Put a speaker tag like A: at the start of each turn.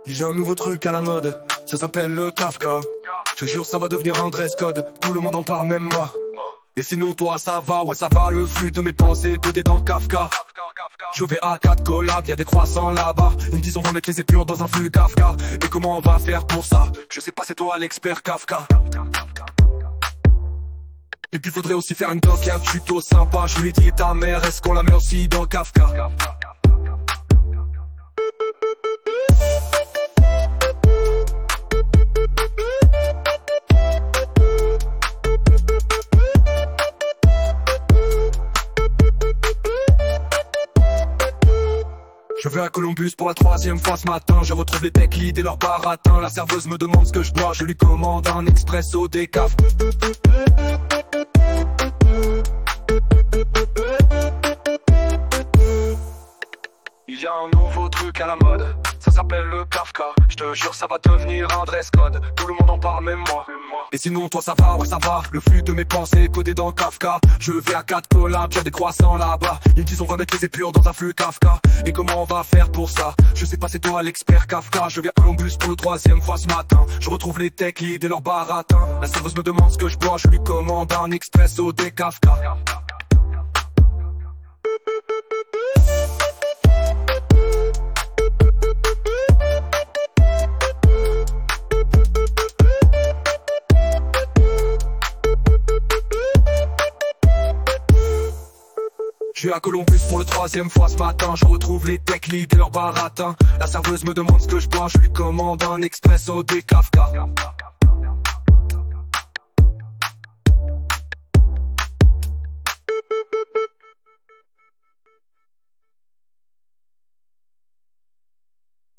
A: J'ai un nouveau truc à la mode, ça s'appelle le Kafka. Je te jure ça va devenir un dress code, tout le monde en parle même moi. Et sinon toi ça va, ouais ça va, le flux de mes pensées codé dans Kafka. Je vais à 4 collabs, y'a des croissants là-bas. Ils me disent on va mettre les épures dans un flux Kafka. Et comment on va faire pour ça? Je sais pas, c'est toi l'expert Kafka. Et puis faudrait aussi faire une doc et un tuto sympa. Je lui ai dit ta mère, est-ce qu'on la met aussi dans Kafka? Je vais à Columbus pour la 3e fois ce matin. Je retrouve les tech leads et leurs baratins. La serveuse me demande ce que je bois, je lui commande un expresso décaf. Il y a un nouveau truc à la mode, ça s'appelle le Kafka. Je te jure ça va devenir un dress code, tout le monde en parle même moi. Et sinon toi ça va, ouais ça va, le flux de mes pensées codé dans Kafka. Je vais à 4 collabs, y'a des croissants là-bas. Ils me disent on va mettre les épures dans un flux Kafka. Et comment on va faire pour ça? Je sais pas, c'est toi l'expert Kafka. Je viens à Columbus pour le 3e fois ce matin. Je retrouve les tech leads et leurs baratins. La serveuse me demande ce que je bois, je lui commande un expresso des Kafka. Je suis à Columbus pour le 3e fois ce matin. Je retrouve les tech leads et leurs baratins. La serveuse me demande ce que je bois, je lui commande un expresso des Kafka.